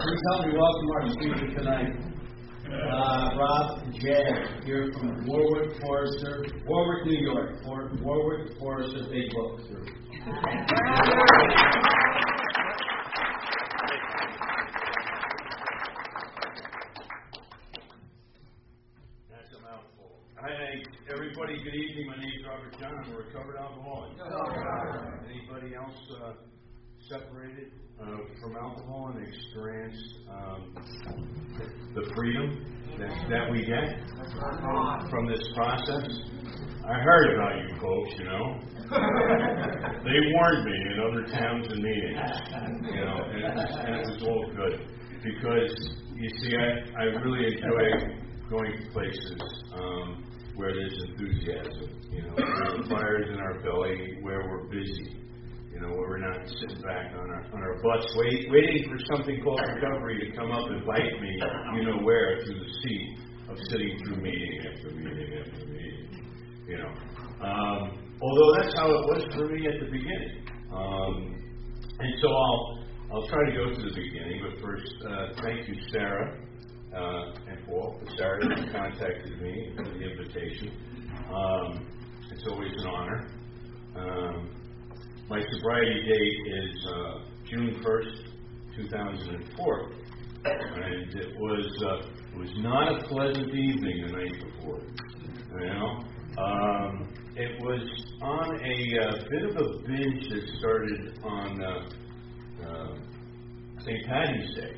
Please help me welcome our speaker tonight, Rob Jay, here from Warwick, New York, Warwick Forester Big Book Group. That's a mouthful. Hi, everybody. Good evening. My name is Robert John. I'm a recovered alcoholic. Anybody else separated from alcohol and experienced the freedom that we get from this process? I heard about you folks, you know. They warned me in other towns and meetings, you know, and it was all good. Because, you see, I really enjoy going to places where there's enthusiasm, you know, where the fire's in our belly, where we're busy. You know, where we're not sitting back on our butts waiting for something called recovery to come up and bite me, you know where, through the seat of sitting through meeting after meeting after meeting. You know. Although that's how it was for me at the beginning. And so I'll try to go to the beginning, but first, thank you, Sarah and Paul. Sarah contacted me for the invitation. It's always an honor. My sobriety date is June 1st, 2004, and it was not a pleasant evening the night before. You know, it was on a bit of a binge that started on St. Paddy's Day.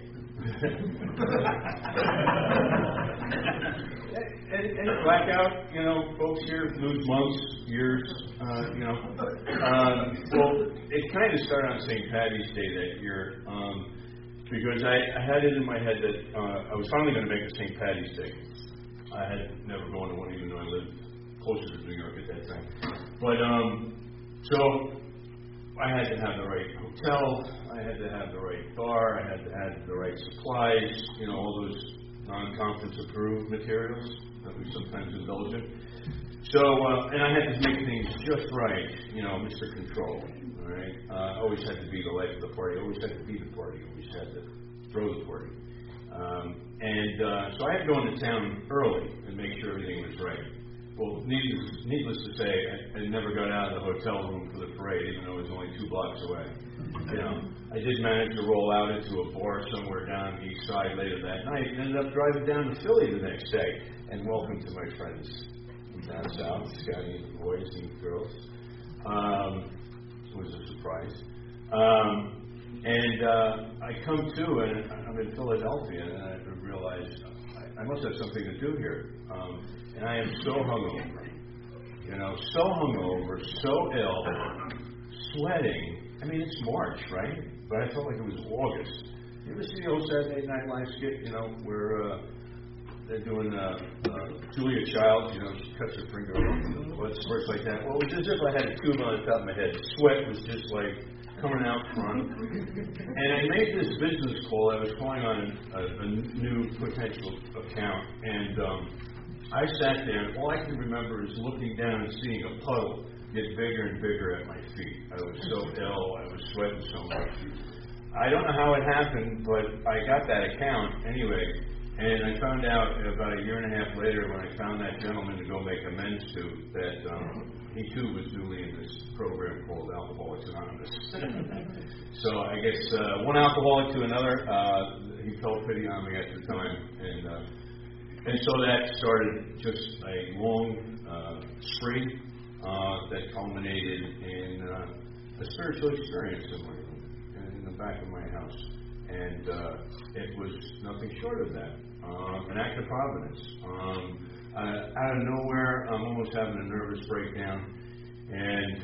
Any blackout, you know, folks here lose months, years, you know. Well, it kind of started on St. Paddy's Day that year because I had it in my head that I was finally going to make a St. Paddy's Day. I had never gone to one, even though I lived closer to New York at that time. But so I had to have the right hotel, I had to have the right bar, I had to have the right supplies, you know, all those non-conference approved materials that we sometimes indulge in. So, and I had to make things just right, you know, Mr. Control, all right? Always had to be the life of the party, always had to be the party, always had to throw the party. So I had to go into town early and make sure everything was right. Well, needless to say, I never got out of the hotel room for the parade, even though it was only 2 blocks away. You know, I did manage to roll out into a bar somewhere down the east side later that night, and ended up driving down to Philly the next day. And welcome to my friends from down south, Scotty and the boys and the girls. It was a surprise. I come to, and I'm in Philadelphia, and I realized I must have something to do here. And I am so hungover, you know, so ill, sweating. I mean, it's March, right? But I felt like it was August. You ever see the old Saturday Night Live skit, you know, where they're doing Julia Childs, you know, she cuts her finger off and the blood spurts like that. Well, it was as if I had a tube on the top of my head. Sweat was just like coming out front. And I made this business call. I was calling on a new potential account. And I sat there, and all I can remember is looking down and seeing a puddle get bigger and bigger at my feet. I was so ill. I was sweating so much. I don't know how it happened, but I got that account anyway. And I found out about a year and a half later when I found that gentleman to go make amends to that he too was newly in this program called Alcoholics Anonymous. So I guess one alcoholic to another, he felt pity on me at the time. And so that started just a long spree that culminated in a spiritual experience in my room, in the back of my house. And it was nothing short of that. An act of providence. Out of nowhere, I'm almost having a nervous breakdown, and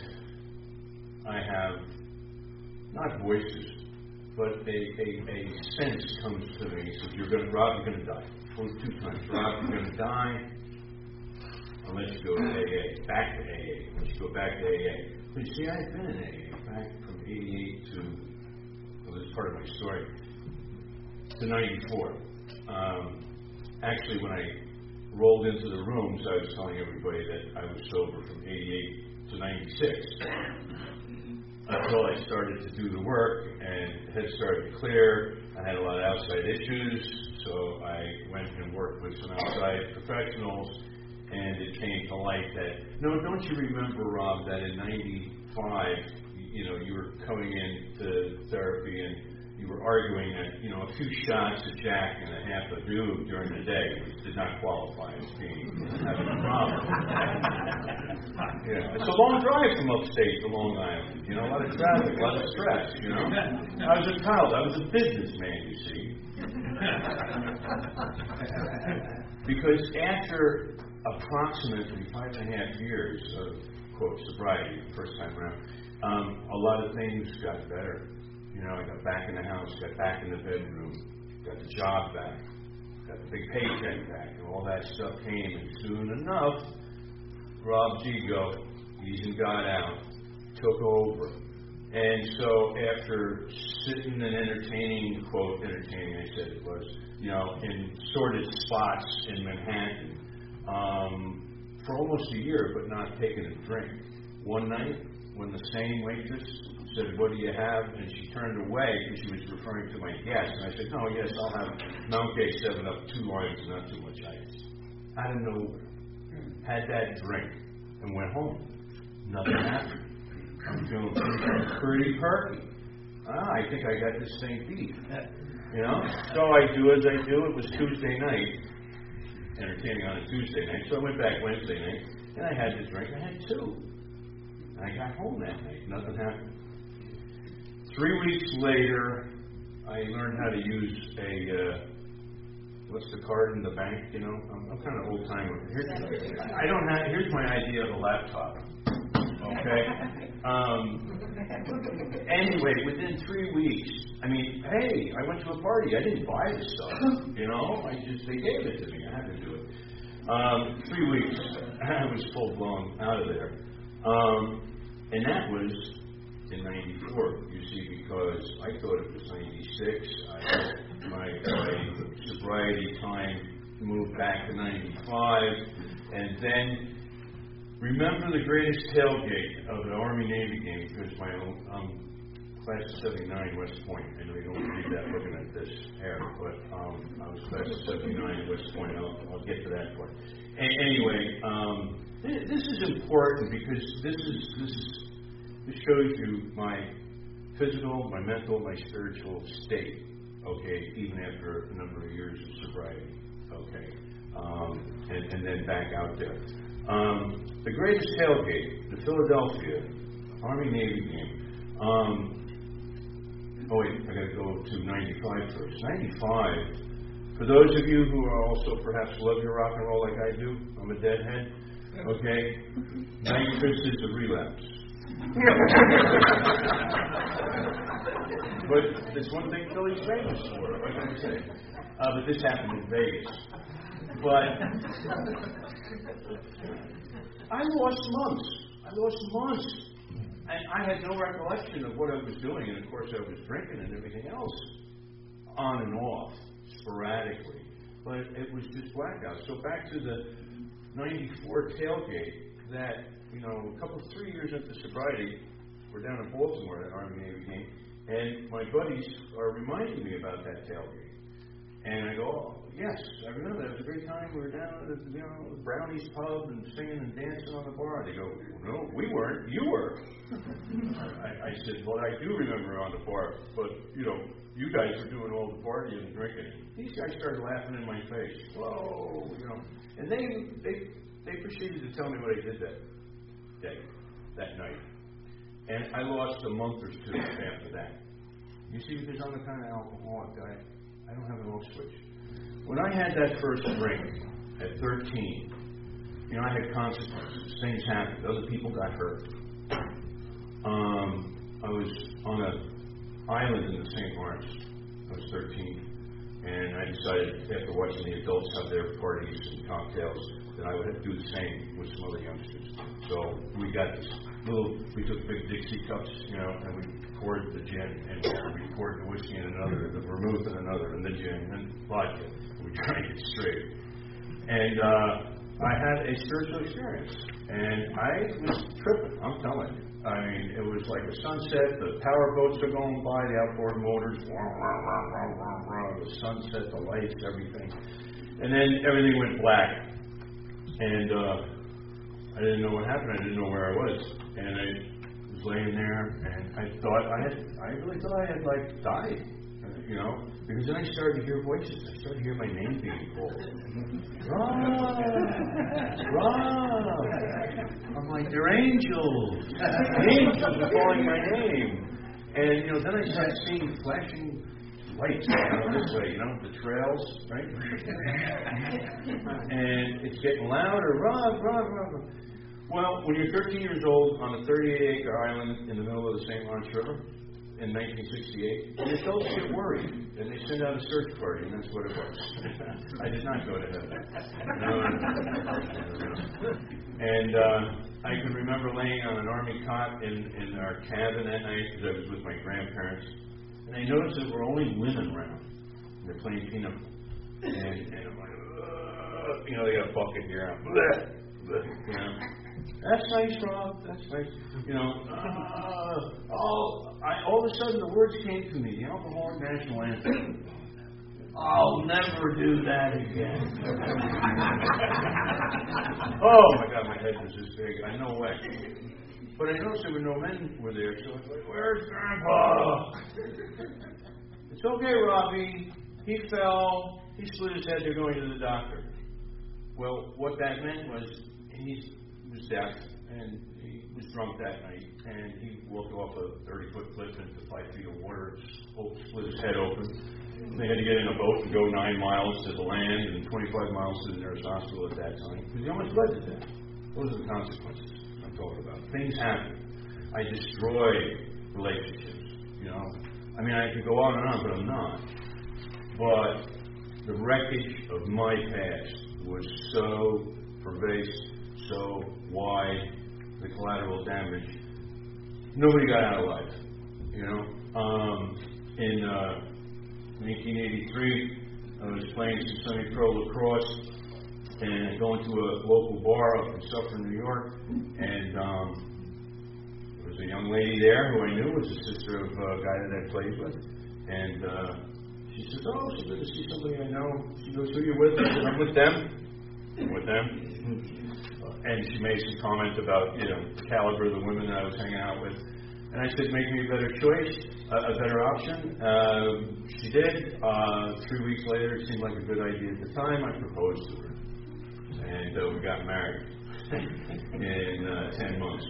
I have, not voices, but a sense comes to me. Says, Rob, you're going to die. 2 times. Rob, you're going to die. Unless you go to AA. Back to AA. Unless you go back to AA. But you see, I've been in AA back from 88 to, well, this is part of my story, to 94. Actually, when I rolled into the rooms, I was telling everybody that I was sober from 88 to 96. Until I started to do the work and head started to clear, I had a lot of outside issues, so I went and worked with some outside professionals, and it came to light that, no, don't you remember, Rob, that in 95, you were coming into therapy and you were arguing that, a few shots of Jack and a half of Dew during the day, which did not qualify as having a problem. It's a long drive from upstate to Long Island. A lot of traffic, a lot of stress, I was a child. I was a businessman, you see. Because after approximately 5.5 years of, quote, sobriety, the first time around, a lot of things got better. I got back in the house, got back in the bedroom, got the job back, got the big paycheck back, and all that stuff came. And soon enough, Rob's ego, easing God out, took over. And so after sitting and entertaining, quote, entertaining, I said it was, in sordid spots in Manhattan, for almost a year, but not taking a drink. One night, when the same waitress said, "What do you have?" and she turned away because she was referring to my guest, and I said, "No, yes, I'll have Mount Gay 7-Up, 2 limes, and not too much ice." Out of nowhere, had that drink and went home. Nothing happened. I'm feeling pretty perky. I think I got this thing beat. So I do as I do. It was Tuesday night, entertaining on a Tuesday night. So I went back Wednesday night, and I had the drink. I had 2. And I got home that night. Nothing happened. 3 weeks later, I learned how to use what's the card in the bank? I'm kind of old timer. Here's my idea of a laptop. Okay. Anyway, within 3 weeks, hey, I went to a party. I didn't buy the stuff. They gave it to me. I had to do it. 3 weeks, I was full blown out of there. And that was in 94, you see, because I thought it was 96. My sobriety time moved back to 95. And then, remember the greatest tailgate of the Army-Navy game, because class of 79, West Point. I know you don't read that looking at this hair, but I was class of 79, West Point. I'll get to that part. Anyway, this is important because this shows you my physical, my mental, my spiritual state, okay, even after a number of years of sobriety, okay, and then back out there. The greatest tailgate, the Philadelphia Army-Navy game. I got to go to 95 first. 95, for those of you who are also perhaps love your rock and roll like I do, I'm a deadhead, okay, 95th is a relapse. But there's one thing Philly's famous for, what can I say? But this happened in Vegas. But I lost months. And I had no recollection of what I was doing. And of course I was drinking and everything else. On and off, sporadically. But it was just blackout. So back to the 94 tailgate that, a couple, 3 years into sobriety, we're down in Baltimore at Army-Navy game, and my buddies are reminding me about that tailgate. And I go, oh, yes, I remember that. It was a great time. We were down at the Brownies pub and singing and dancing on the bar. They go, no, we weren't. You were. I said, well, I do remember on the bar, but, you guys were doing all the partying and drinking. These guys started laughing in my face. Whoa, And they proceeded to tell me what I did that night. And I lost a month or 2 after that. You see, because I'm the kind of alcoholic guy, I don't have an off switch. When I had that first drink at 13, I had consequences. Things happened. Other people got hurt. I was on an island in the St. Lawrence. I was 13. And I decided, after watching the adults have their parties and cocktails, that I would do the same with some other youngsters. So we got this we took big Dixie cups, and we poured the gin, and we poured the whiskey in another, the vermouth in another, and the gin, and vodka. We drank it straight. And I had a spiritual experience. And I was tripping, I'm telling you. I mean, it was like a sunset. The power boats are going by, the outboard motors, the sunset, the lights, everything. And then everything went black. And I didn't know what happened. I didn't know where I was. And I was laying there, and I really thought I had, like, died, you know. Because then I started to hear voices. I started to hear my name being called. Rob! Rob! I'm like, they're angels. Angels are calling my name. And, you know, then I started seeing flashing lights, this way, you know, the trails, right? And it's getting louder. Rob, Rob, Rob. Well, when you're 13 years old on a 38-acre island in the middle of the St. Lawrence River, in 1968, the adults get worried, and they send out a search party, and that's what it was. I did not go to heaven. And I can remember laying on an army cot in our cabin that night, because I was with my grandparents, and I noticed that there were only women around. And they're playing pinochle. And I'm like, you know, they got a bucket here. You know. That's nice, Rob. That's nice. You know, all of a sudden the words came to me, the Alcoholic National Anthem. I'll never do that again. Oh my God, my head was this big. I no way. But I noticed there were no men were there, so I was like, where's Grandpa? It's okay, Robbie. He fell. He split his head. They're going to the doctor. Well, what that meant was he was deaf, and he was drunk that night, and he walked off a 30-foot cliff into 5 feet of water, split his head open. And they had to get in a boat and go 9 miles to the land and 25 miles to the nearest hospital at that time, because he almost bled to death. Those are the consequences I'm talking about. Things happen. I destroy relationships, you know. I mean, I could go on and on, but I'm not. But the wreckage of my past was so pervasive, so wide, the collateral damage. Nobody got out alive, you know. In 1983, I was playing some semi-pro lacrosse and going to a local bar up in Suffern, New York, and there was a young lady there who I knew was the sister of a guy that I played with, and she says, "Oh, it's good to see somebody I know." She goes, "Who are you with?" I said, "I'm with them." I'm with them. And she made some comment about, you know, the caliber of the women that I was hanging out with. And I said, make me a better choice, a better option. She did. 3 weeks later, it seemed like a good idea at the time. I proposed to her. And we got married in 10 months.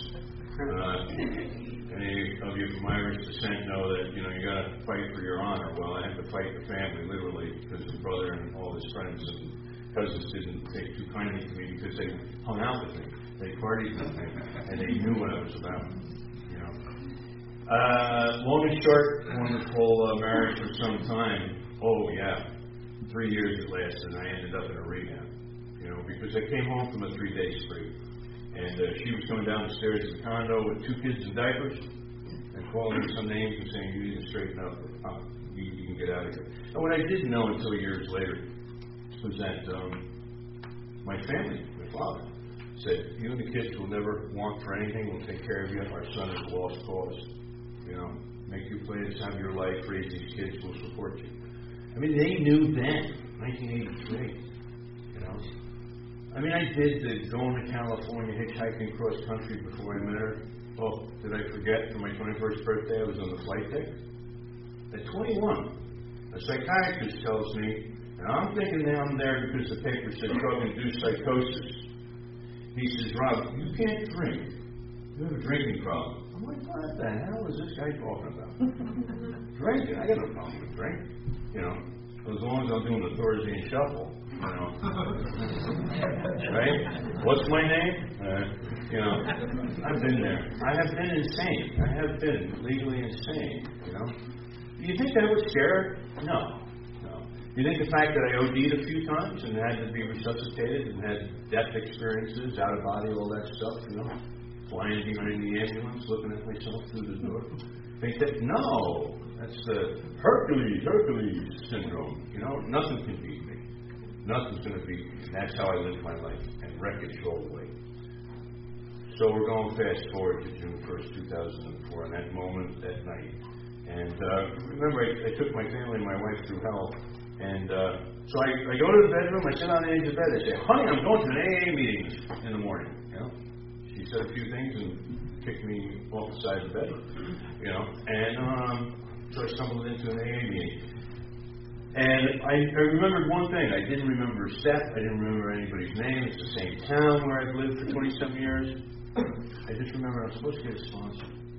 Any of you from Irish descent know that, you know, you got to fight for your honor. Well, I had to fight the family, literally, because his brother and all his friends and cousins didn't take too kindly to me because they hung out with me. They partied with me, and they knew what I was about, you know. Long and short, wonderful marriage for some time. Oh, yeah. 3 years it lasted, and I ended up in a rehab, you know, because I came home from a 3-day spree. And she was coming down the stairs of the condo with 2 kids in diapers and calling me some names and saying, you need to straighten up, or you can get out of here. And what I didn't know until years later was that my family, my father, said, you and the kids will never want for anything. We'll take care of you. Our son is a lost cause. You know, make you play this, have your life, raise these kids, we'll support you. I mean, they knew then, 1983, you know. I mean, I did the going to California, hitchhiking cross country before I met her. Oh, did I forget for my 21st birthday I was on the flight deck? At 21, a psychiatrist tells me, and I'm thinking now I'm there because the paper said drug-induced psychosis. He says, Rob, you can't drink. You have a drinking problem. I'm like, what the hell is this guy talking about? Drinking? I got no problem with drink. You know, as long as I'm doing the Thursday shuffle. You know. Right? What's my name? You know, I've been there. I have been insane. I have been legally insane. You know. Do you think that would scare her? No. You think the fact that I OD'd a few times and had to be resuscitated and had death experiences, out of body, all that stuff, you know, flying behind the ambulance, looking at myself through the door? Think that? No. That's the Hercules syndrome. You know, nothing can beat me. Nothing's going to beat me. That's how I live my life. And wreckage all the way. So we're going fast forward to June 1st, 2004, and that moment, that night. And remember, I took my family and my wife through hell. And so I go to the bedroom, I sit on the edge of the bed, I say, honey, I'm going to an AA meeting in the morning. You know? She said a few things and kicked me off the side of the bed. You know? And so I stumbled into an AA meeting. And I remembered one thing. I didn't remember Steph. I didn't remember anybody's name. It's the same town where I've lived for 20-some years. I just remember I was supposed to get a sponsor.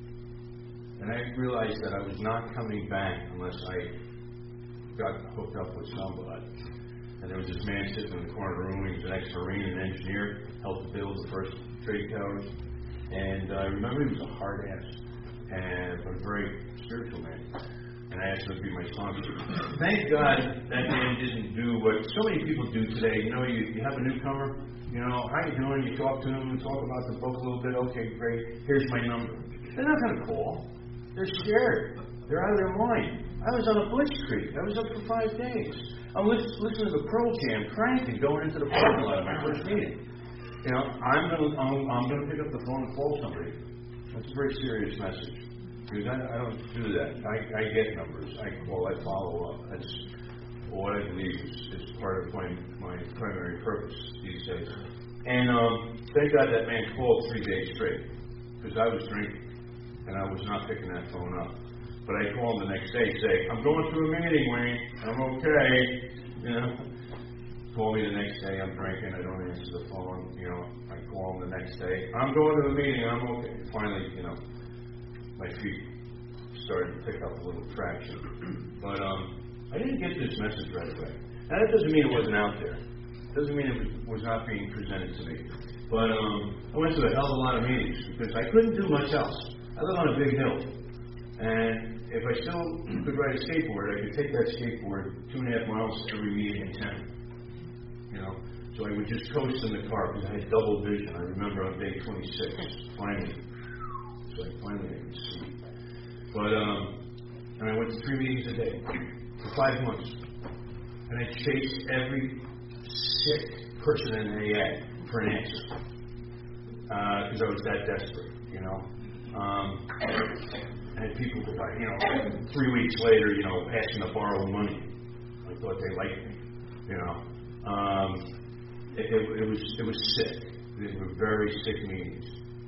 And I realized that I was not coming back unless I got hooked up with somebody. And there was this man sitting in the corner of the room. He was an ex-Marine, an engineer, helped build the first trade towers. And I remember he was a hard ass, but a very spiritual man. And I asked him to be my sponsor. Thank God that man didn't do what so many people do today. You know, you have a newcomer, you know, how you doing? You talk to them, talk about the book a little bit. Okay, great. Here's my number. They're not going to call. They're scared. They're out of their mind. I was on a blitzkrieg. I was up for 5 days. I'm listening to the Pearl Jam cranking going into the parking lot of my first meeting. You know, I'm gonna pick up the phone and call somebody. That's a very serious message. Because I don't do that. I get numbers. I call. I follow up. That's what I believe is part of my primary purpose these days. And thank God that man called 3 days straight because I was drinking and I was not picking that phone up. But I call him the next day, say, I'm going to a meeting, Wayne. I'm okay. You know. Call me the next day. I'm drinking. I don't answer the phone. You know. I call him the next day. I'm going to the meeting. I'm okay. Finally, you know. My feet started to pick up a little traction. But I didn't get this message right away. Now, that doesn't mean it wasn't out there. It doesn't mean it was not being presented to me. But I went to a hell of a lot of meetings because I couldn't do much else. I live on a big hill. And if I still could ride a skateboard, I could take that skateboard 2.5 miles to every meeting in town. You know? So I would just coast in the car because I had double vision. I remember on day 26, finally. So finally I could see. But, and I went to 3 meetings a day for 5 months. And I chased every sick person in AA for an answer. Because I was that desperate, you know. I had people, you know, 3 weeks later, you know, asking to borrow money. I thought they liked me, you know. It was sick. They were very sick meetings.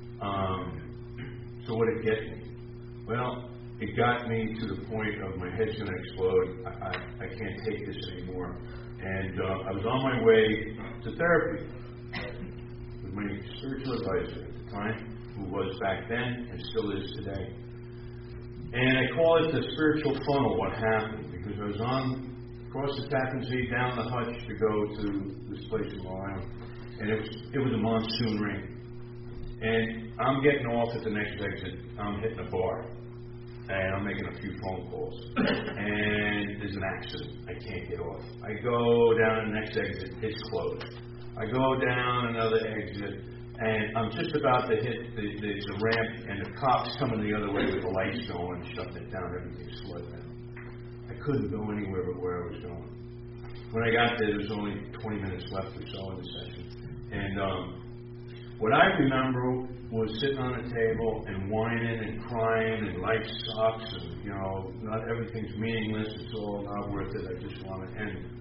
So what did it get me? Well, it got me to the point of my head's going to explode. I can't take this anymore. And I was on my way to therapy with my spiritual advisor at the time, who was back then and still is today. And I call it the spiritual funnel, what happened, because I was across the Tappan Zee, down the hutch to go to this place in Long Island. And it was a monsoon rain. And I'm getting off at the next exit. I'm hitting a bar. And I'm making a few phone calls. And there's an accident. I can't get off. I go down the next exit. It's closed. I go down another exit. And I'm just about to hit the ramp. And the cop's coming the other way with the lights going, shutting it down. Everything's slowed down. I couldn't go anywhere but where I was going. When I got there was only 20 minutes left or so in the session. And what I remember was sitting on a table and whining and crying and life sucks and, you know, not everything's meaningless. It's all not worth it. I just want to end.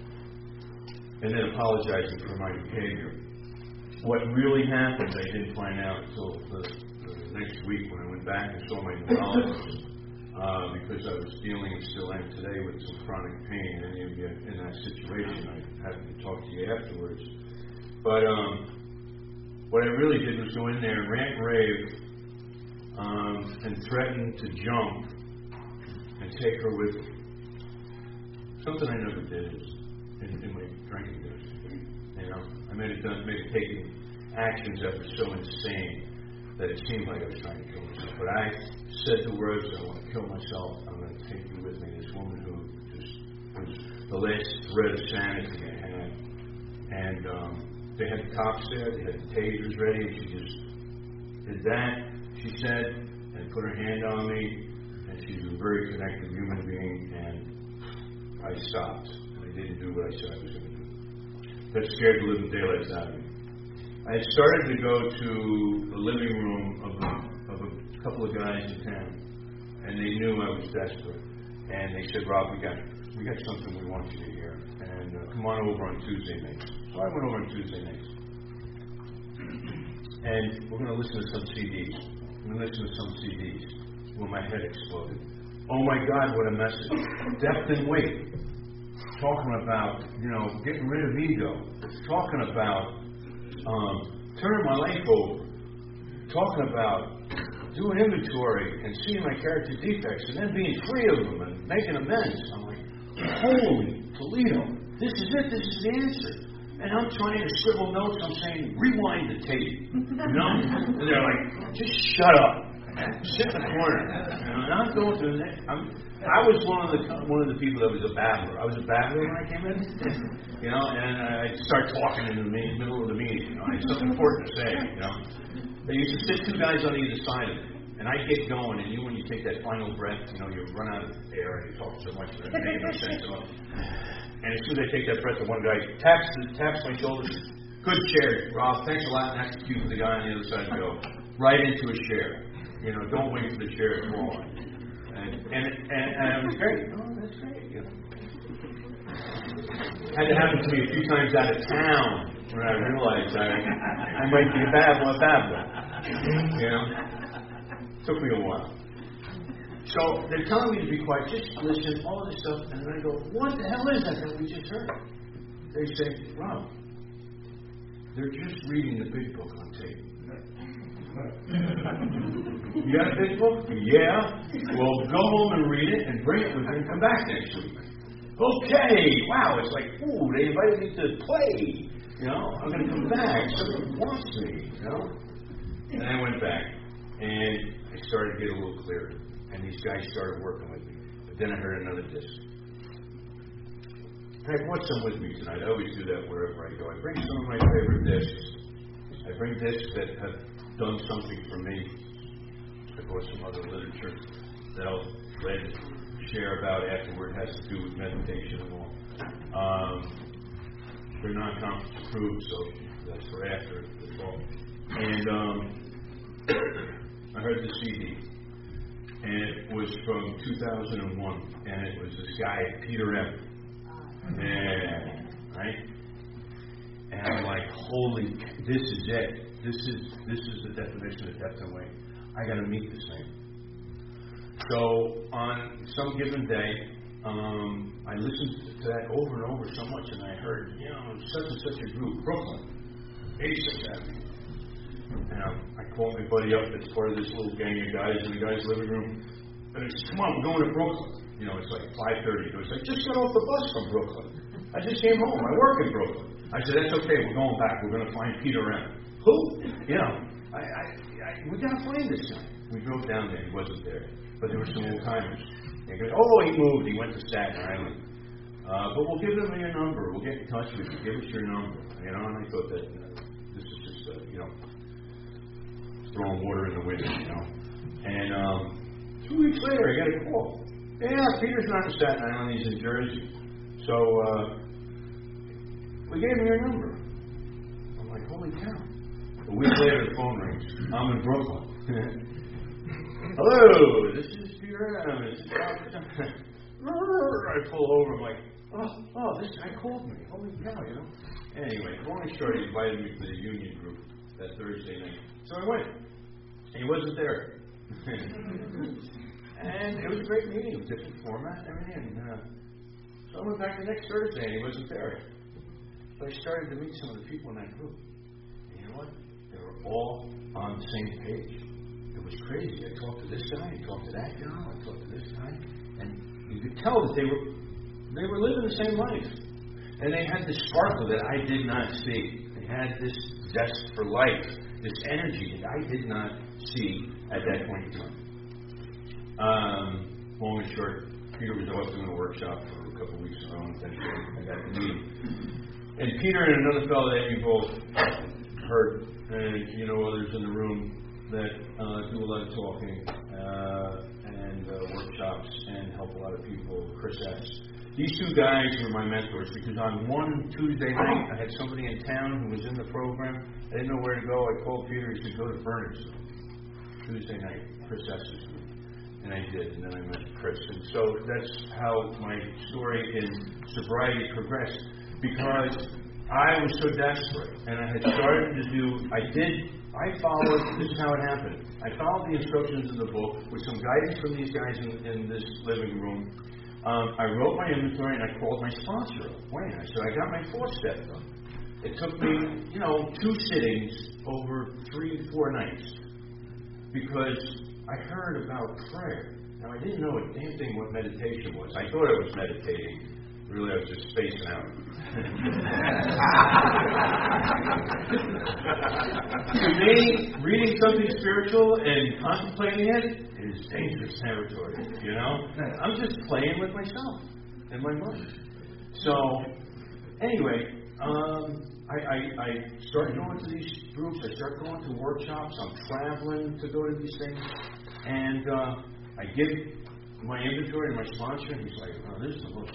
And then apologizing for my behavior. What really happened, I didn't find out until the next week when I went back and saw my neurologist. Because I was dealing and still am today with some chronic pain. Any of you in that situation, I'm happy to talk to you afterwards. But what I really did was go in there and rant and rave and threaten to jump and take her with me. Something I never did in my drinking days. You know, I made it taking actions that were so insane that it seemed like I was trying to kill myself. But I said the words, I want to kill myself. I'm going to take you with me. This woman who just was the last thread of sanity I had. And they had the cops there, they had the tasers ready, and she just did that, she said, and put her hand on me, and she's a very connected human being, and I stopped. And I didn't do what I said I was going to do. That scared the living daylights out of me. I had started to go to the living room of a couple of guys in town, and they knew I was desperate. And they said, Rob, we got something we want you to hear, and come on over on Tuesday nights. So I went over on Tuesday nights, and we're going to listen to some CDs. Well, my head exploded. Oh my God, what a message! Depth and weight. Talking about, getting rid of ego. Talking about turning my life over. Talking about doing inventory and seeing my character defects and then being free of them and making amends. I'm like, holy Toledo, this is it, this is the answer. And I'm trying to scribble notes, I'm saying, rewind the tape. And they're like, just shut up. Sit in the corner. And I'm going through it. I was one of the people that was a babbler. I was a babbler when I came in. And I start talking in the middle of the meeting. I had something important to say, They used to sit two guys on either side of me, and I'd get going, and when you take that final breath, you run out of air, and you talk so much that it made no sense at all. And as soon as I take that breath, the one guy taps my shoulder, good chair, Rob, thanks a lot, and that's the cue for the guy on the other side to go right into a chair. Don't wait for the chair to fall on. And it was great. Oh, that's great. Had to happen to me a few times out of town when I realized I might be a babbler. Took me a while. So they're telling me to be quiet, just listen, all this stuff, and then I go, what the hell is that we just heard? They say, Rob, they're just reading the big book on tape. You got a big book? Yeah. Well, go home and read it and bring it with you and come back next week. Okay. Wow. It's like, ooh, they invited me to play. I'm going to come back. Somebody wants me. And I went back and I started to get a little clearer. And these guys started working with me. But then I heard another disc. I brought some with me tonight. I always do that wherever I go. I bring some of my favorite discs. I bring discs that have done something for me. I brought some other literature that I'll glad to share about afterward. It has to do with meditation and all. They're non-conference approved, so that's for after the fall. And I heard the CD, and it was from 2001, and it was this guy, Peter M. Right? And I'm like, holy, this is it. This is the definition of depth and weight. I got to meet this thing. So on some given day, I listened to that over and over so much, and I heard, such and such a group, Brooklyn, 86th Avenue. And I called my buddy up that's part of this little gang of guys in the guy's living room, and I said, come on, we're going to Brooklyn. It's like 5:30. It was like, just got off the bus from Brooklyn. I just came home. I work in Brooklyn. I said, that's okay. We're going back. We're going to find Peter M. Who? We got to find this guy. We drove down there. He wasn't there. But there were some old timers. He goes, he moved. He went to Staten Island. But we'll give him your number. We'll get in touch with you. Give us your number. And I thought that this is just, throwing water in the wind, And 2 weeks later, I got a call. Yeah, Peter's not in Staten Island. He's in Jersey. So we gave him your number. I'm like, holy cow. A week later, the phone rings. I'm in Brooklyn. Hello, this is Peter M. I pull over. I'm like, oh, this guy called me. Holy cow, Anyway, long and short, he invited me to the union group that Thursday night. So I went. He wasn't there. And it was a great meeting. It was a different format and everything. So I went back the next Thursday, and he wasn't there. So I started to meet some of the people in that group. And you know what? They were all on the same page. It was crazy. I talked to this guy, I talked to that guy, I talked to this guy. And you could tell that they were living the same life. And they had this sparkle that I did not see. They had this zest for life, this energy that I did not see at that point in time. Long and short, Peter was off doing a workshop for a couple of weeks ago, and then I got to meet him. And Peter and another fellow that you both heard, and others in the room that do a lot of talking and workshops and help a lot of people. Chris S. these two guys were my mentors because on one Tuesday night, I had somebody in town who was in the program. I didn't know where to go. I called Peter. He said, go to Bernard's Tuesday night, Chris Estes group. And I did, and then I met Chris. And so that's how my story in sobriety progressed, because I was so desperate, and I had started to do, I followed, this is how it happened. I followed the instructions in the book with some guidance from these guys in this living room. I wrote my inventory, and I called my sponsor up, Wayne. I said, I got my 4-step done. It took me, 2 sittings over 3 to 4 nights, because I heard about prayer. Now, I didn't know a damn thing what meditation was. I thought I was meditating. Really, I was just spacing out. To me, reading something spiritual and contemplating it is dangerous territory, I'm just playing with myself in my mind. So, anyway, I started going to these groups. I started going to workshops. I'm traveling to go to these things. And I give my inventory to my sponsor, and he's like, oh, this is the most,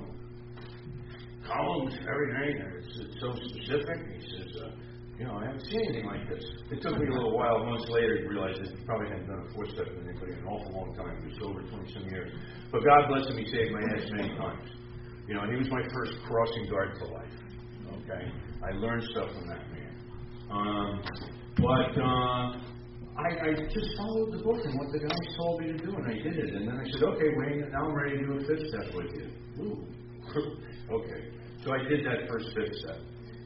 columns every night, and it's so specific. He says, I haven't seen anything like this. It took me a little while, months later, to realize that he probably hadn't done a 4-step with anybody in an awful long time. It was over 20-some years. But God bless him, he saved my ass many times. He was my first crossing guard to life. Okay? I learned stuff from that man. I just followed the book and what the guys told me to do, and I did it. And then I said, okay, Wayne, now I'm ready to do a 5th step with you. Ooh. Okay. So I did that first 5th step.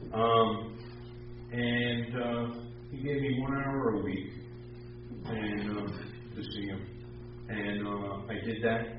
He gave me 1 hour a week and to see him. And I did that.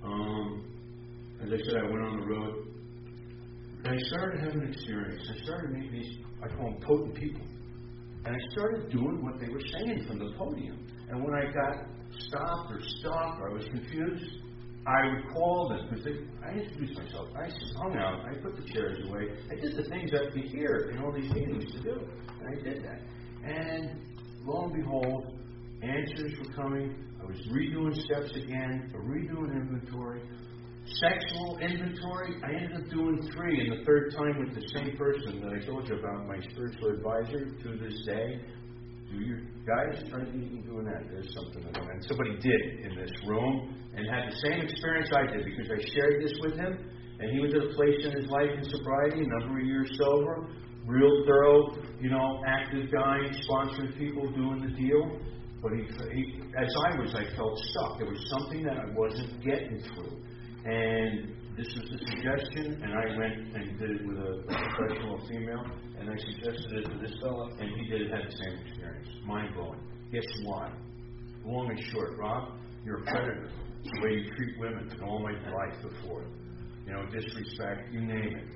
As I said, I went on the road. And I started having an experience. I started meeting these, I call them potent people. And I started doing what they were saying from the podium. And when I got stopped or stuck or I was confused, I would call them, because I introduced myself. I hung out. I put the chairs away. I did the things that we hear in all these meetings to do. And I did that. And lo and behold, answers were coming. I was redoing steps again, redoing inventory. Sexual inventory, I ended up doing 3, and the 3rd time with the same person that I told you about, my spiritual advisor, to this day. Do you guys try to be doing that? There's something like that. And somebody did in this room and had the same experience I did, because I shared this with him, and he was at a place in his life in sobriety, a number of years sober, real thorough, active guy, sponsoring people, doing the deal. But he, as I felt stuck. There was something that I wasn't getting through. And this was the suggestion, and I went and did it with a professional female, and I suggested it to this fella, and he had the same experience. Mind-blowing. Guess why? Long and short, Rob, you're a predator. The way you treat women in all my life before. Disrespect, you name it.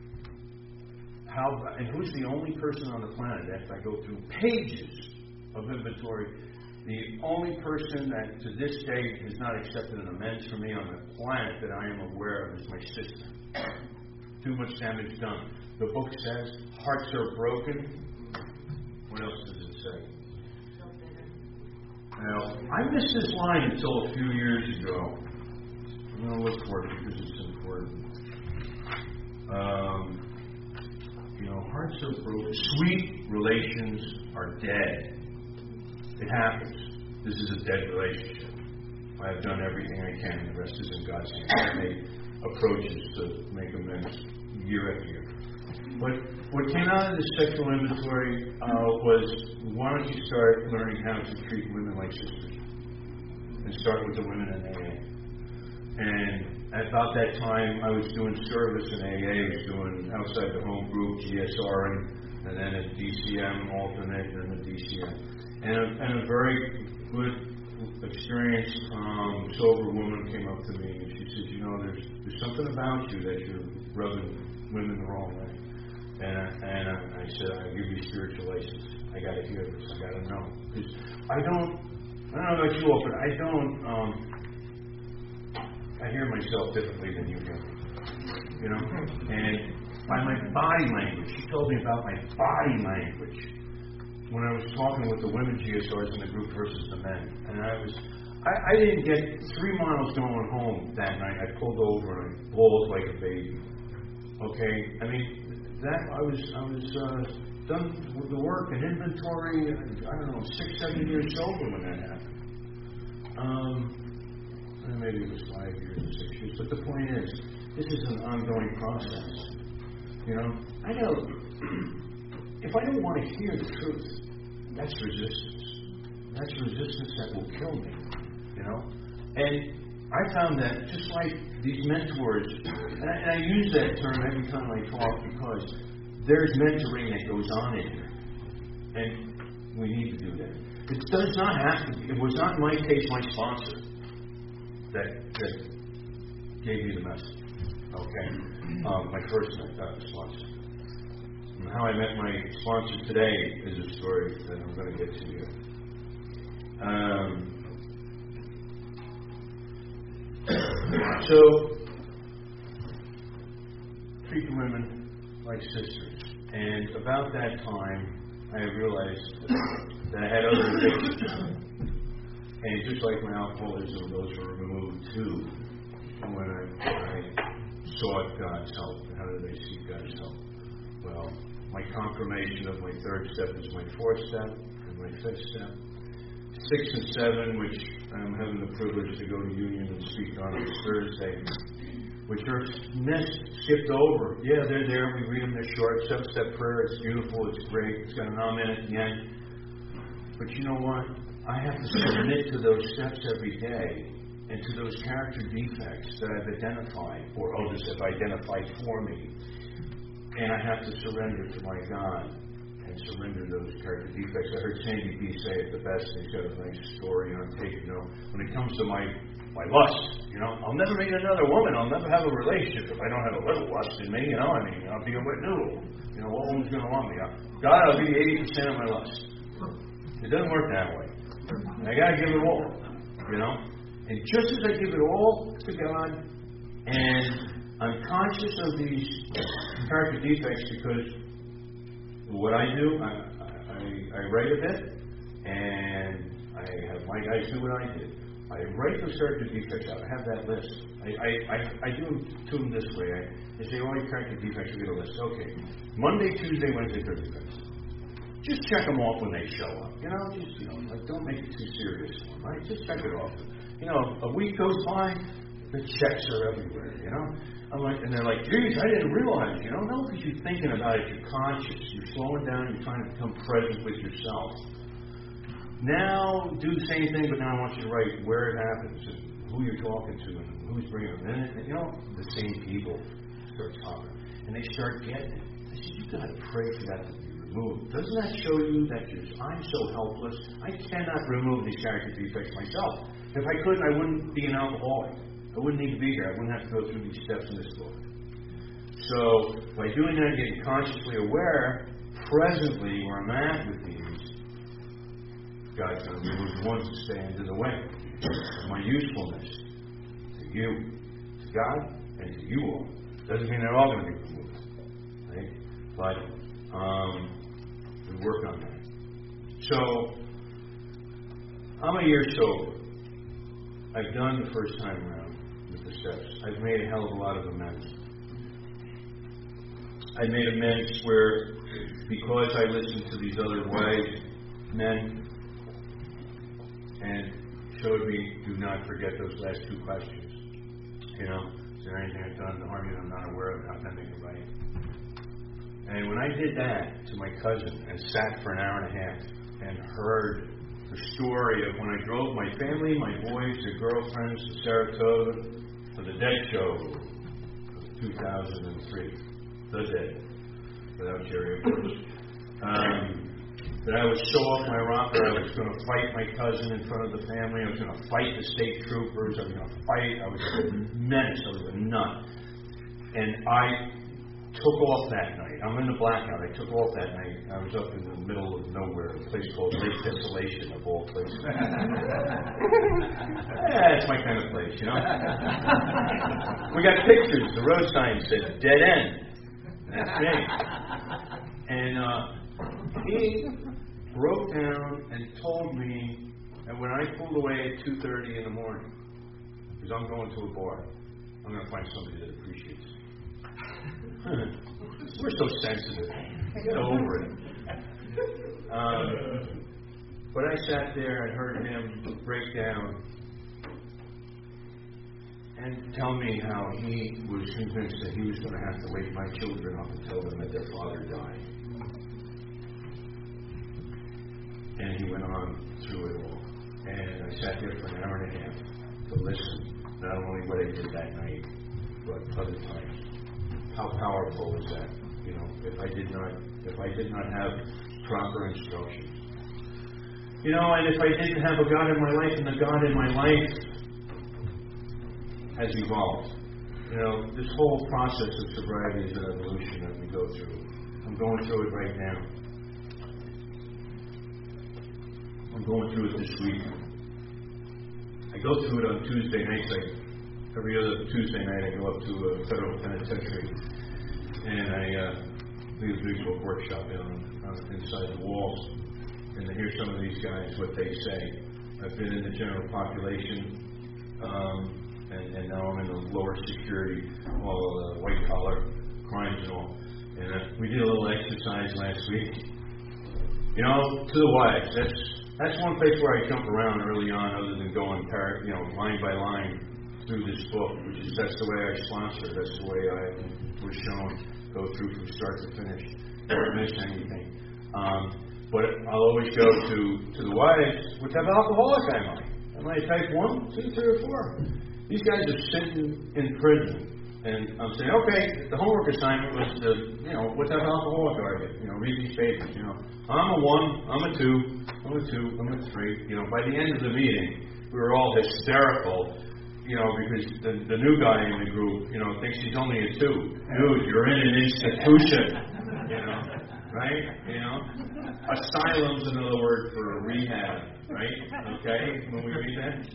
And who's the only person on the planet, after I go through pages of inventory, the only person that to this day has not accepted an amends from me on the planet that I am aware of is my sister. Too much damage done. The book says, hearts are broken. What else does it say? Now, I missed this line until a few years ago. I'm going to look for it because it's important. Hearts are broken. Sweet relations are dead. It happens. This is a dead relationship. I have done everything I can, and the rest is in God's hands. I made approaches to make amends year after year. But what came out of this sexual inventory was, why don't you start learning how to treat women like sisters? And start with the women in AA. And at about that time, I was doing service in AA. I was doing outside the home group, GSR, and then a DCM alternate, and then the DCM. And a very good experienced sober woman came up to me, and she said, there's something about you that you're rubbing women the wrong way. And I said, I give you spiritual license. I got to hear this. I got to know. Because I don't know about you all, but I hear myself differently than you hear me. And by my body language, she told me about my body language when I was talking with the women GSRs in the group versus the men. And I didn't get 3 miles going home that night. I pulled over and I bawled like a baby. Okay? I mean, I was done with the work and inventory, I don't know, 6-7 years sober when that happened. Maybe it was 5 years or 6 years. But the point is, this is an ongoing process. I know if I don't want to hear the truth, that's resistance. That's resistance that will kill me. And I found that just like these mentors, and I use that term every time I talk because there's mentoring that goes on in here. And we need to do that. It does not have to be. It was not in my case my sponsor that gave me the message. Okay? My first sponsor. And how I met my sponsor today is a story that I'm going to get to here. So, treat women like sisters. And about that time, I realized that I had other addictions. And just like my alcoholism, those were removed too when I sought God's help. How did I seek God's help? Well, my confirmation of my third step is my fourth step and my fifth step. 6 and 7, which I'm having the privilege to go to Union and speak on this Thursday, which are skipped over. Yeah, they're there. We read them. They're short. 7-step prayer. It's beautiful. It's great. It's got an amen at the end. But you know what? I have to submit to those steps every day and to those character defects that I've identified or others have identified for me. And I have to surrender to my God and surrender those character defects. I heard Sandy B say it the best. He's got a nice story on tape. When it comes to my lust, I'll never meet another woman. I'll never have a relationship if I don't have a little lust in me. I'll be a wet noodle. What woman's going to want me? God, I'll give you 80% of my lust. It doesn't work that way. And I got to give it all. And just as I give it all to God, and I'm conscious of these character defects because what I do, I write a bit, and I have my guys do what I did. I write those character defects out. I have that list. I do them this way. They say, your character defects, you get a list. Okay. Monday, Tuesday, Wednesday, Thursday, Friday. Just check them off when they show up. Don't make it too serious for them, right? Just check it off. A week goes by, the checks are everywhere, and they're like, geez, I didn't realize, No, because you're thinking about it, you're conscious, you're slowing down, you're trying to become present with yourself. Now, do the same thing, but now I want you to write where it happens, and who you're talking to, and who's bringing them in. And, the same people start talking, and they start getting it. I said, you've got to pray for that to be removed. Doesn't that show you that I'm so helpless? I cannot remove these character defects myself. If I couldn't, I wouldn't be an alcoholic. I wouldn't need to be here. I wouldn't have to go through these steps in this book. So, by doing that, getting consciously aware, presently, where I'm at with these, God's going to remove the ones that stand in the way. My usefulness to you, to God, and to you all. Doesn't mean they're all going to be removed. Right? But we work on that. So, I'm a year sober. I've done the first time around with the steps. I've made a hell of a lot of amends. I made amends where, because I listened to these other wise men and showed me, do not forget those last 2 questions. Is there anything I've done to harm you that I'm not aware of? I've done anything right. And when I did that to my cousin and sat for an hour and a half and heard the story of when I drove my family, my boys, their girlfriends to Saratoga for the Dead Show of 2003. The Dead, without Jerry, of course. That I was so off my rocker, I was going to fight my cousin in front of the family. I was going to fight the state troopers. I was going to fight. I was a menace. I was a nut. And I took off that night. I'm in the blackout. I took off that night. I was up in the middle of nowhere, a place called Lake Desolation, of all places. It's my kind of place, We got pictures. The road sign said dead end. That's me. And he broke down and told me And when I pulled away at 2:30 in the morning, because I'm going to a bar, I'm going to find somebody that appreciates it. We're so sensitive. Get over it. But I sat there and heard him break down and tell me how he was convinced that he was going to have to wake my children up and tell them that their father died. And he went on through it all. And I sat there for an hour and a half to listen, not only what I did that night, but other times. How powerful is that? You know, if I did not have proper instructions. You know, and if I didn't have a God in my life, and the God in my life has evolved. You know, this whole process of sobriety is an evolution that we go through. I'm going through it right now. I'm going through it this week. I go through it on Tuesday nights. Every other Tuesday night I go up to a federal penitentiary and I do a visual workshop inside the walls and to hear some of these guys, what they say. I've been in the general population and now I'm in the lower security, all the white collar crimes and all. And we did a little exercise last week. You know, to the wives, that's one place where I jump around early on other than going line by line through this book, that's the way I sponsor, that's the way I was shown, go through from start to finish, don't miss anything. But I'll always go to the wives, what type of alcoholic am I? Am I type 1, 2, 3, or 4? These guys are sitting in prison, and I'm saying, okay, the homework assignment was what type of alcoholic are you? Read these papers, I'm a 1, I'm a 2, I'm a 2, I'm a 3. By the end of the meeting, we were all hysterical, because the new guy in the group, thinks he's only a 2. Dude, you're in an institution, right? Asylum's another word for rehab, right? Okay, when we read that.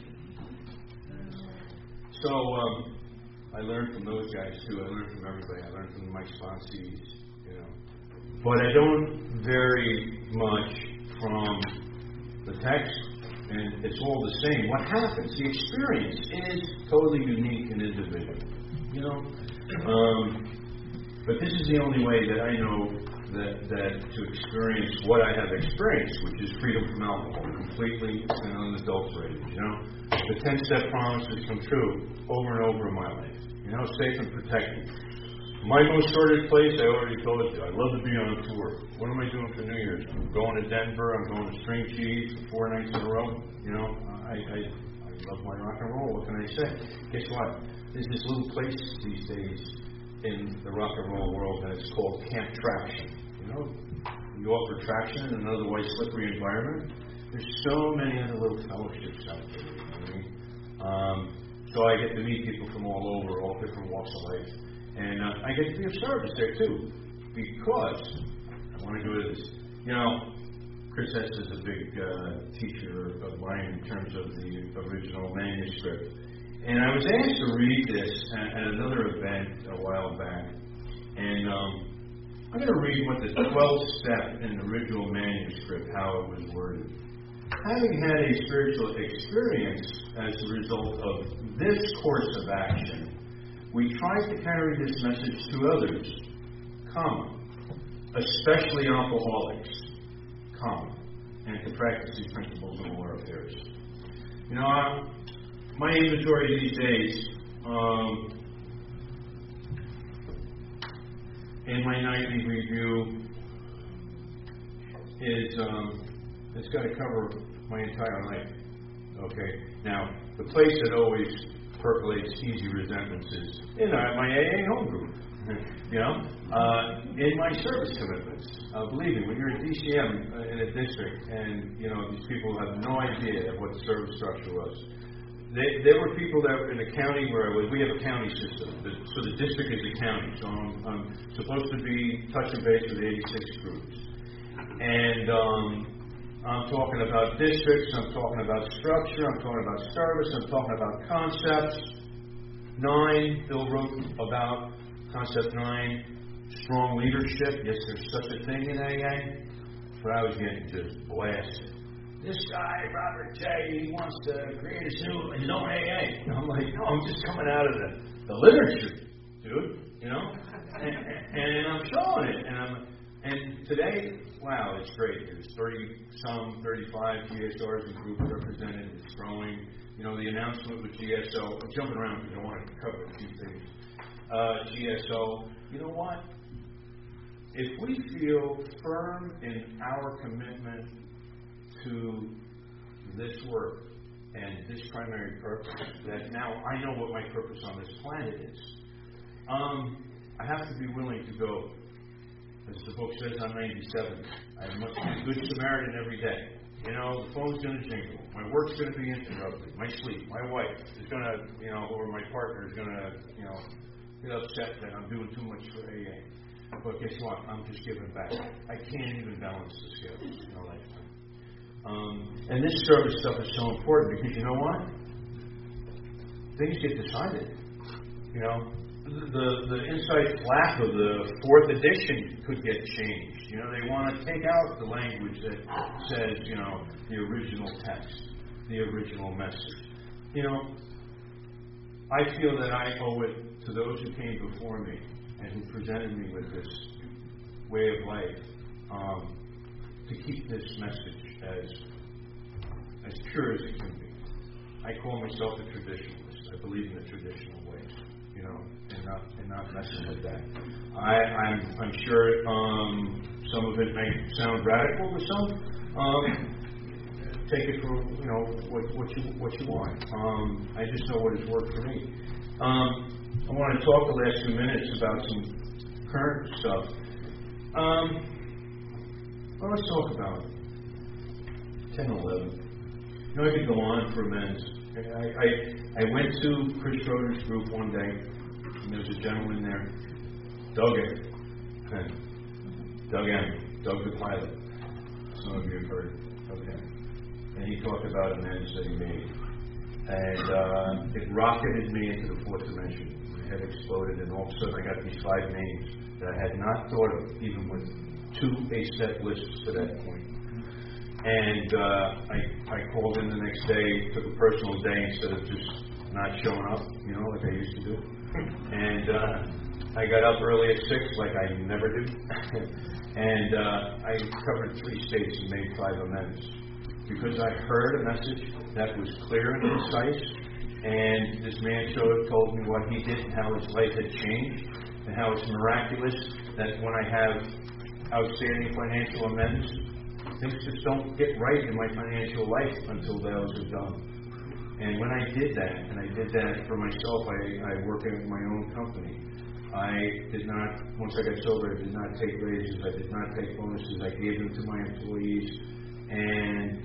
So, I learned from those guys too. I learned from everybody. I learned from my sponsees, But I don't vary much from the text. And it's all the same. What happens? The experience is totally unique and individual. But this is the only way that I know that to experience what I have experienced, which is freedom from alcohol, completely and unadulterated. The 10-step promises come true over and over in my life. Safe and protected. My most sordid place, I already told you, I love to be on tour. What am I doing for New Year's? I'm going to Denver, I'm going to String Cheese 4 nights in a row. I love my rock and roll, what can I say? Guess what? There's this little place these days in the rock and roll world, and it's called Camp Traction. You offer traction in an otherwise slippery environment. There's so many other little fellowships out there, So I get to meet people from all over, all different walks of life. And I get to be of service there too, because I want to go to this. Chris Hess is a big teacher of mine in terms of the original manuscript. And I was asked to read this at another event a while back. And I'm going to read what the 12th step in the original manuscript, how it was worded. Having had a spiritual experience as a result of this course of action, we try to carry this message to others, especially alcoholics, and to practice these principles in all our affairs. My inventory these days, in my nightly review, is it's got to cover my entire life. Okay, now the place that always percolates easy resentments is in my AA home group, in my service commitments. Believe me, when you're a DCM in a district and, these people have no idea what the service structure was. There were people that were in the county where I was. We have a county system, so the district is a county. So I'm supposed to be touching base with 86 groups. And I'm talking about districts, I'm talking about structure, I'm talking about service, I'm talking about concepts. 9, Bill wrote about concept 9, strong leadership. Yes, there's such a thing in AA. But I was getting just blasted. this guy, Robert J., he wants to create his own AA. And I'm like, no, I'm just coming out of the literature, dude, you know? And I'm showing it. And today, wow, it's great. There's 35 GSRs and groups represented. It's growing. You know, the announcement with GSO, I'm jumping around because I want to cover a few things. GSO, you know what? If we feel firm in our commitment to this work and this primary purpose, that now I know what my purpose on this planet is, I have to be willing to go. As the book says, I'm 97. I must be a good Samaritan every day. You know, the phone's going to jingle. My work's going to be interrupted. My sleep. My wife is going to, you know, or my partner is going to, you know, get upset that I'm doing too much for AA. But guess what? I'm just giving back. I can't even balance the scales in a lifetime. And this service stuff is so important because you know what? Things get decided. You know, the inside flap of the 4th edition could get changed. You know, they want to take out the language that says, you know, the original text, the original message. You know, I feel that I owe it to those who came before me and who presented me with this way of life to keep this message as pure as it can be. I call myself a traditionalist. I believe in the traditional ways, you know, and not messing with that. I'm sure some of it may sound radical to some. Take it for, you know, what you want. I just know what has worked for me. I want to talk the last few minutes about some current stuff. Well, let's talk about 10 and 11. You know, I could go on for a minute. I went to Chris Schroeder's group one day, and there's a gentleman there, Doug the pilot. Some of you have heard of him. And he talked about amends that he made. And it rocketed me into the 4th dimension. My head exploded, and all of a sudden I got these 5 names that I had not thought of, even with 2 A-step lists to that point. And I called in the next day, took a personal day instead of just not showing up, you know, like I used to do. And I got up early at 6, like I never do. And I covered 3 states and made 5 amends. Because I heard a message that was clear and concise, and this man told me what he did and how his life had changed, and how it's miraculous that when I have outstanding financial amends, things just don't get right in my financial life until those are done. And when I did that, and I did that for myself, I work in my own company. I did not, once I got sober, I did not take raises, I did not take bonuses, I gave them to my employees. And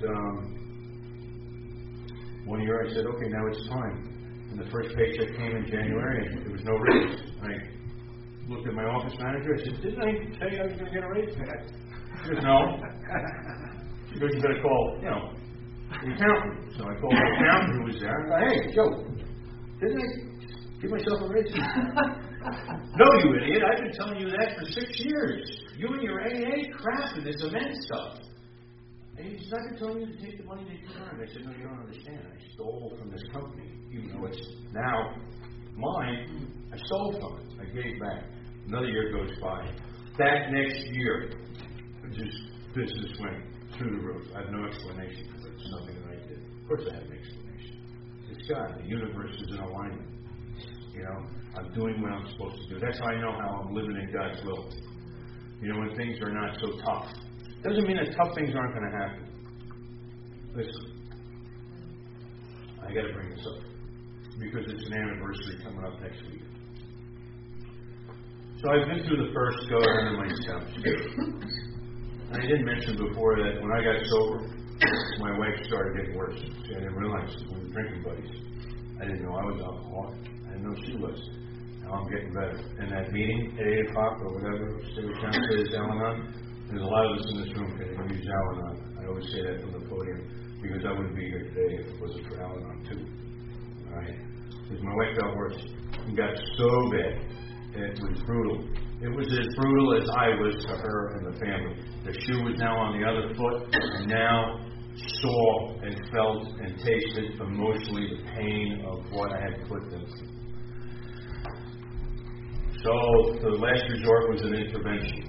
one year I said, okay, now it's time. And the first paycheck came in January, and there was no raise. I looked at my office manager. I said, didn't I tell you I was going to get a raise? She goes, no. She goes, you got to call, you know, the accountant. So I called the accountant who was there. I go, hey, Joe, didn't I give myself a raise? No, you idiot. I've been telling you that for 6 years. You and your AA crap and this immense stuff. And he said, I've been telling you to take the money that you earned. I said, no, you don't understand. I stole from this company. Even though it's now mine, I stole from it. I gave back. Another year goes by. That next year, just business went through the roof. I have no explanation for it. It's nothing that I did. Of course I have an explanation. It's God. The universe is in alignment. You know, I'm doing what I'm supposed to do. That's how I know how I'm living in God's will. You know, when things are not so tough. Doesn't mean that tough things aren't going to happen. Listen, I got to bring this up because it's an anniversary coming up next week. So I've been through the first go around of my steps. And I didn't mention before that when I got sober, my wife started getting worse. See, I didn't realize we were drinking buddies. I didn't know I was alcoholic. I didn't know she was. Now I'm getting better. And that meeting at 8 o'clock or whatever, State Council is Al-Anon. There's a lot of us in this room can use Al-Anon. I always say that from the podium because I wouldn't be here today if it wasn't for Al-Anon too. All right? Because my wife got worse. It got so bad. It was brutal. It was as brutal as I was to her and the family. The shoe was now on the other foot, and now saw and felt and tasted emotionally the pain of what I had put them through. So the last resort was an intervention.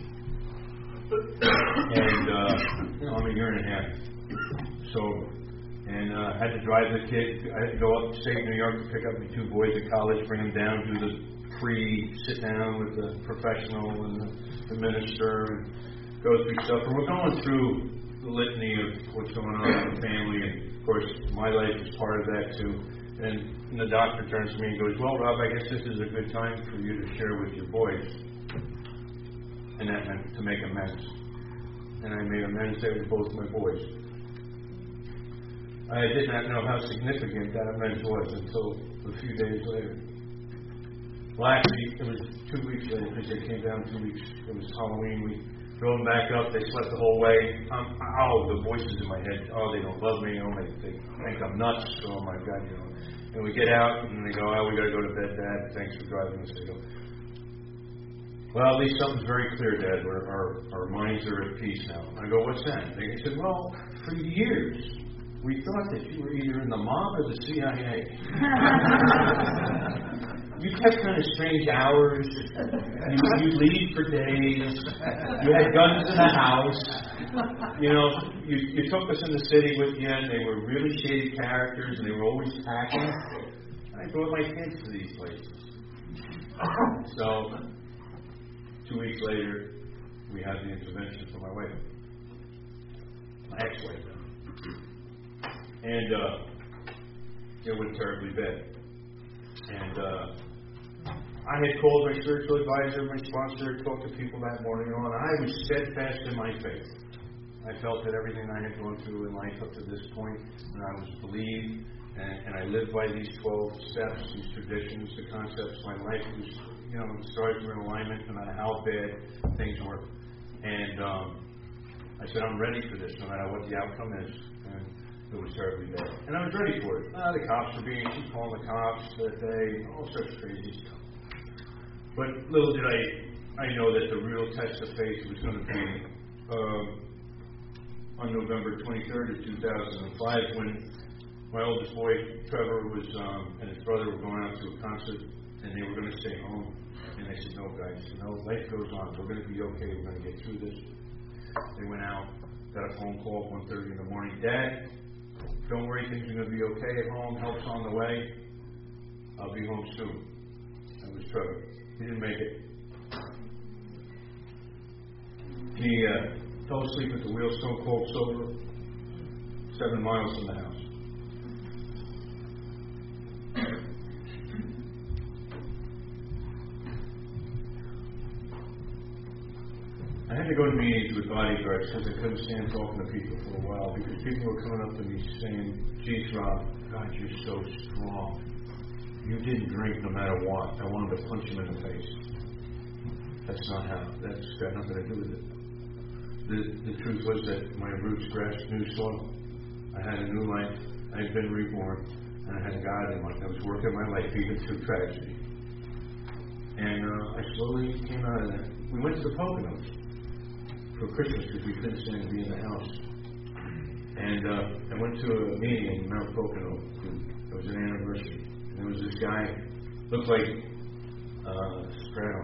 And, I'm a year and a half sober. And had to drive the kid. I had to go upstate New York to pick up my 2 boys at college, bring them down, do the sit down with the professional and the minister, and go through stuff. And we're going through the litany of what's going on in the family. And, of course, my life is part of that, too. And the doctor turns to me and goes, well, Rob, I guess this is a good time for you to share with your boys. And that meant to make amends. And I made amends there with both my boys. I did not know how significant that amends was until a few days later. Well, actually, it was 2 weeks later because they came down 2 weeks. It was Halloween. We drove them back up. They slept the whole way. The voices in my head. Oh, they don't love me. Oh, they think I'm nuts. Oh, my God, And we get out, and they go, we got to go to bed, Dad. Thanks for driving us. They go, well, at least something's very clear, Dad. Our minds are at peace now. I go, what's that? They said, well, for years, we thought that you were either in the mob or the CIA. You kept kind of strange hours. You'd leave for days. You had guns in the house. You took us in the city with you, and they were really shady characters, and they were always packing. And I brought my kids to these places. So, 2 weeks later, we had the intervention for my wife. My ex-wife. And it went terribly bad. And I had called my spiritual advisor, my sponsor, talked to people that morning on. I was steadfast in my faith. I felt that everything I had gone through in life up to this point, and I was believed, and I lived by these 12 steps, these traditions, the concepts. My life was, stars were in alignment no matter how bad things were. And I said, I'm ready for this, no matter what the outcome is. And it was terribly bad. And I was ready for it. The cops were she's calling the cops that day, all sorts of crazy stuff. But little did I know that the real test of faith was going to be on November 23rd of 2005 when my oldest boy, Trevor, and his brother were going out to a concert, and they were going to stay home. And I said, no, guys, life goes on. We're going to be okay. We're going to get through this. They went out, got a phone call at 1:30 in the morning. Dad, don't worry, things are going to be okay at home. Help's on the way. I'll be home soon. That was Trevor. He didn't make it. He fell asleep at the wheel, stone cold sober, 7 miles from the house. I had to go to meetings with bodyguards because I couldn't stand talking to people for a while because people were coming up to me saying, geez, Rob, God, you're so strong. You didn't drink no matter what. I wanted to punch him in the face. That's not how. That's got nothing to do with it. The truth was that my roots grasped new soil. I had a new life. I had been reborn. And I had a God in life that was working my life even through tragedy. And I slowly came out of that. We went to the Poconos for Christmas because we couldn't stand to be in the house. And I went to a meeting in Mount Pocono. It was an anniversary. And there was this guy, looked like Soprano.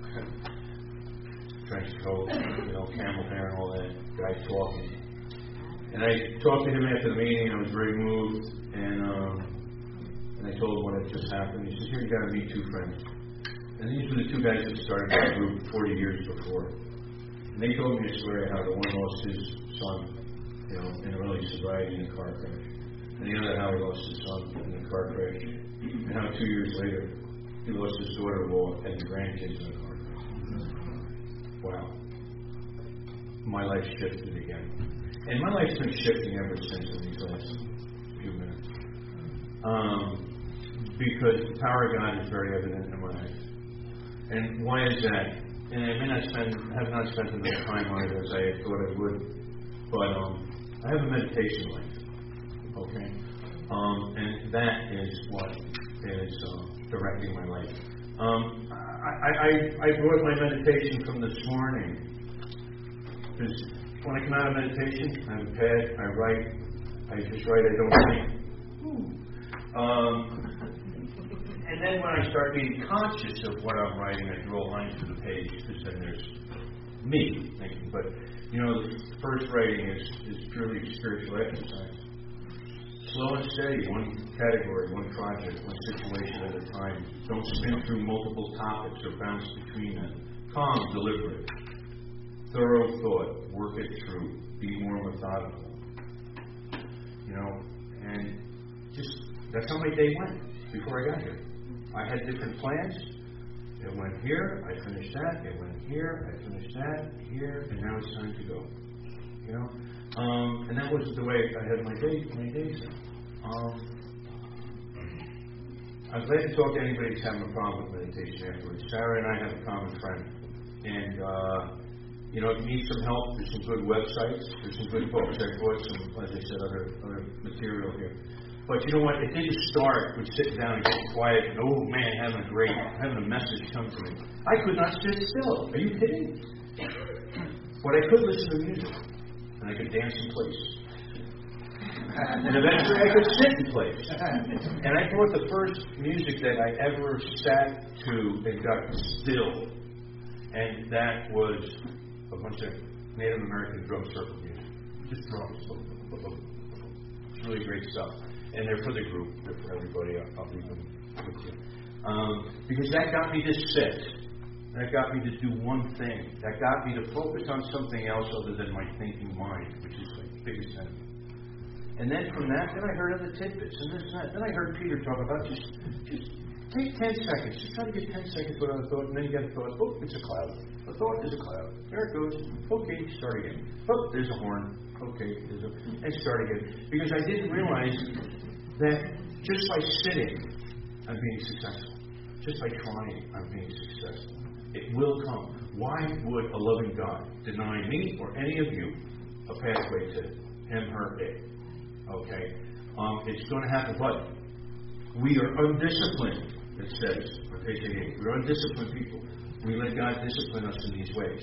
Trench coat, camel hair and all that. Guy talking. And I talked to him after the meeting. I was very moved. And I told him what had just happened. He said, here, you got to meet 2 friends. And these were the 2 guys that started that group 40 years before. And they told me a story how the one lost his son, in early sobriety in a car crash. And the other how he lost his son in a car crash. And how 2 years later, he lost his daughter-in-law and his grandkids in a car crash. Wow. My life shifted again. And my life's been shifting ever since in these last few minutes. Because the power of God is very evident in my life. And why is that? And I may not have not spent enough time on it as I thought I would, but I have a meditation life, okay? And that is what is directing my life. I brought my meditation from this morning, because when I come out of meditation, I have a pad, I write, I just write, I don't think. And then when I start being conscious of what I'm writing, I draw lines to the page, because then there's me thinking. But, the first writing is purely spiritual exercise. Slow and steady, one category, one project, one situation at a time. Don't spin through multiple topics or bounce between them. Calm, deliberate. Thorough thought, work it through. Be more methodical. And just, that's how my day went before I got here. I had different plans. It went here, I finished that. It went here, I finished that, here, and now it's time to go. And that was the way I had my days. I'm glad to talk to anybody who's having a problem with meditation afterwards. Sarah and I have a common friend. And, if you need some help, there's some good websites, there's some good books. I brought some, as I said, other material here. But you know what? It didn't start with sitting down and getting quiet and, oh man, having a message come to me. I could not sit still. Are you kidding? But I could listen to music. And I could dance in place. And eventually I could sit in place. And I thought the first music that I ever sat to and got still, and that was a bunch of Native American drum circle music. Just drums. It's really great stuff. And they're for the group. They're for everybody. I'll leave them with you. Because that got me to sit. That got me to do one thing. That got me to focus on something else other than my thinking mind, which is my biggest enemy. And then from that, then I heard other tidbits. And then I heard Peter talk about just take 10 seconds. Just try to get 10 seconds without a thought, and then you get a thought. Oh, it's a cloud. A thought is a cloud. There it goes. Okay, start again. Oh, there's a horn. Okay, and start again. Because I didn't realize that just by sitting, I'm being successful. Just by trying, I'm being successful. It will come. Why would a loving God deny me or any of you a pathway to him, her, it? Okay? It's going to happen, but we are undisciplined, it says on page 88. We're undisciplined people. We let God discipline us in these ways.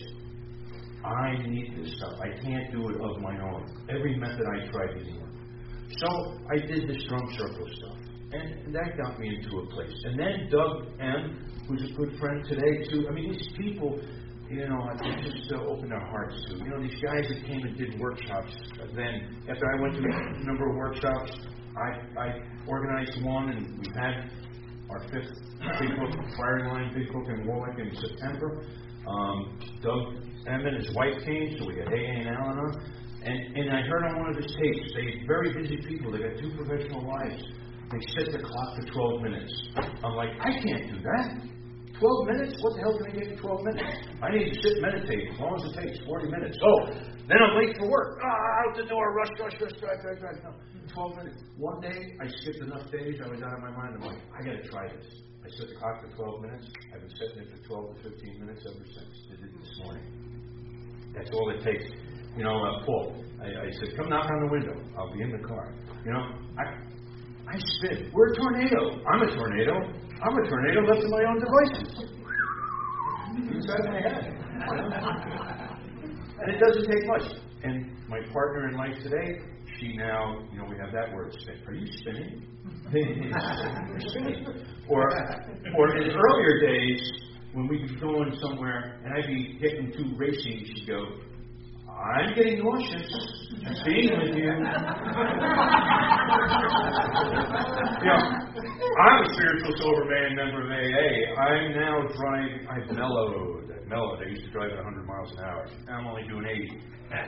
I need this stuff. I can't do it of my own. Every method I tried didn't work. So I did this drum circle stuff. And that got me into a place. And then Doug M., who's a good friend today, too. I mean, these people, they just opened their hearts to. These guys that came and did workshops. Then, after I went to a number of workshops, I organized one, and we had our 5th Big Book firing line, Big Book in Warwick in September. Doug M. and his wife came, so we had AA and Alan on. And I heard on one of his tapes, they're very busy people. They got 2 professional wives. They set the clock for 12 minutes. I'm like, I can't do that. 12 minutes? What the hell can I get in 12 minutes? I need to sit and meditate as long as it takes 40 minutes. Oh, then I'm late for work. Out the door, rush. No, 12 minutes. One day, I skipped enough days, I was out of my mind. I'm like, I got to try this. I set the clock for 12 minutes. I've been setting it for 12 to 15 minutes ever since. Did it this morning. That's all it takes. Paul, I said, come knock on the window. I'll be in the car. I spin. We're a tornado. I'm a tornado. I'm a tornado left to my own devices. Inside my head. And it doesn't take much. And my partner in life today, she now, we have that word, spin. Are you spinning? You're spinning. Or in earlier days, when we'd be going somewhere and I'd be getting too racy, she'd go, I'm getting nauseous just being with you. I'm a spiritual sober man, member of AA. I'm now driving. I've mellowed. I used to drive at 100 miles an hour. Now I'm only doing 80.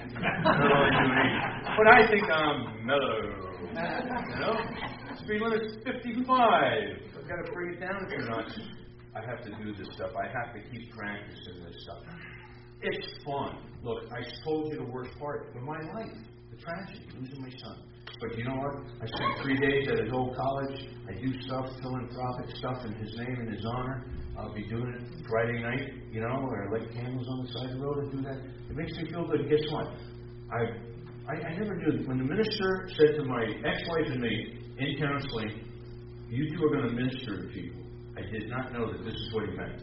But I think I'm mellow. Speed limit's 55. I've got to bring it down a few notches. I have to do this stuff. I have to keep practicing this stuff. It's fun. Look, I told you the worst part of my life, the tragedy, losing my son. But you know what? I spent 3 days at his old college. I do stuff, philanthropic stuff in his name and his honor. I'll be doing it Friday night, where I light candles on the side of the road and do that. It makes me feel good. Guess what? I never knew. When the minister said to my ex-wife and me in counseling, you two are going to minister to people, I did not know that this is what he meant.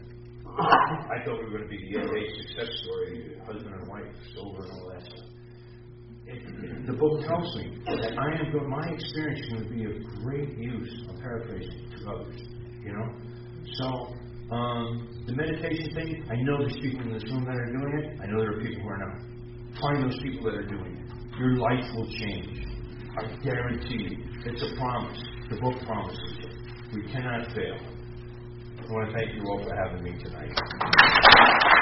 I thought we were going to be the AA success story, husband and wife, sober and all that stuff. the book tells me that my experience is going to be of great use. I'm paraphrasing to others. So the meditation thing. I know there's people in this room that are doing it. I know there are people who are not. Find those people that are doing it. Your life will change. I guarantee you. It's a promise. The book promises it. We cannot fail. I want to thank you all for having me tonight.